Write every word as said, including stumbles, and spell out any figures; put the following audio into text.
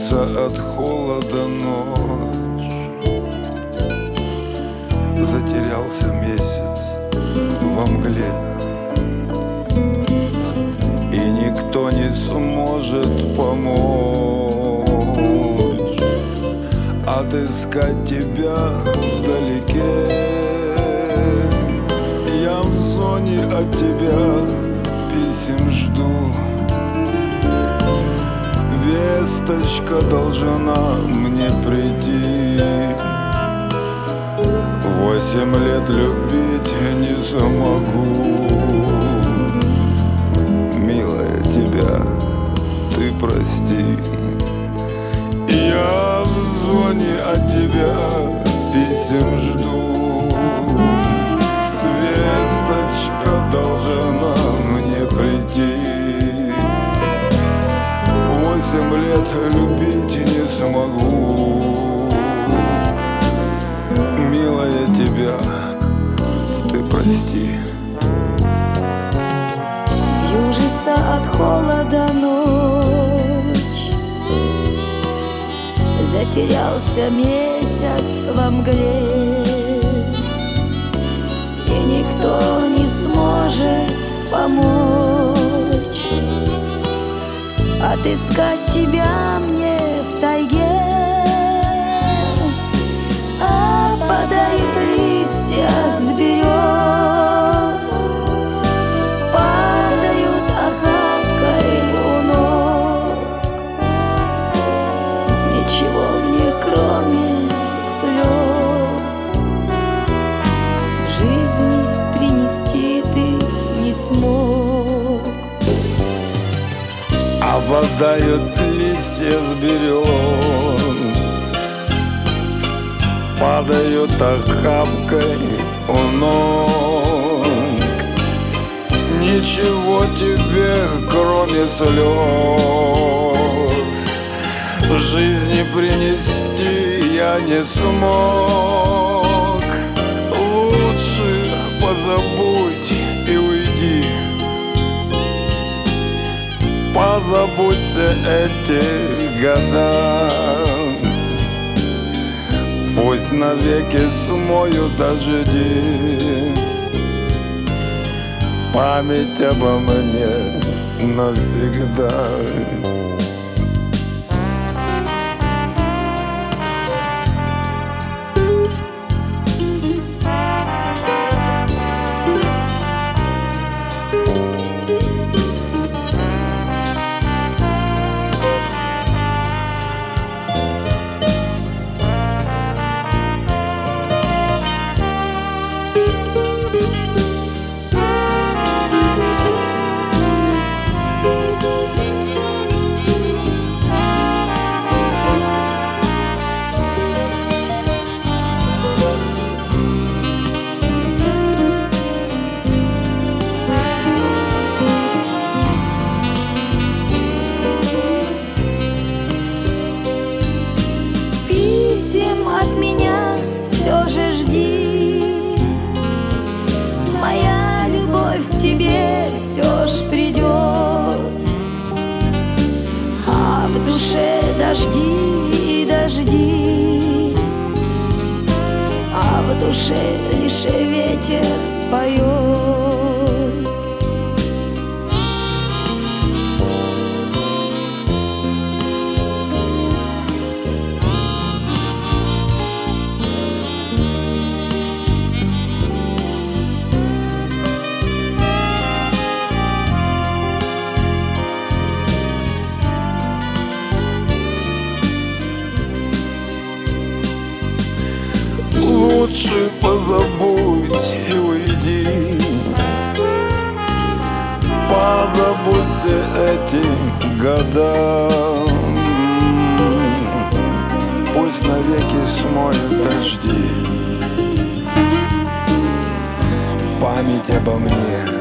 Южится от холода ночь, затерялся месяц во мгле, и никто не сможет помочь отыскать тебя вдалеке. Я в зоне от тебя писем жду, весточка должна мне прийти. Восемь лет любить не смогу, милая, тебя ты прости. Я в зоне от тебя писем жду, весточка должна мне прийти. Восемь лет любить не смогу, милая, тебя ты прости. Южится от холода ночь, затерялся месяц во мгле, и никто не сможет помочь отыскать тебя мне в тайге. А падают листья с берез, падают охапкой у ног. Ничего мне, кроме слез, в жизни принести ты не смог. Опадают листья с берез, падают охапкой у ног. Ничего тебе, кроме слез, в жизни принести я не смог. Лучше позабудь и уйди, позабудься эти года. Пусть навеки смоют дожди память обо мне навсегда. Тебе все ж придет, а в душе дожди и дожди, а в душе лишь ветер поет. Лучше позабудь и уйди, позабудься эти года. Пусть навеки смоют дожди память обо мне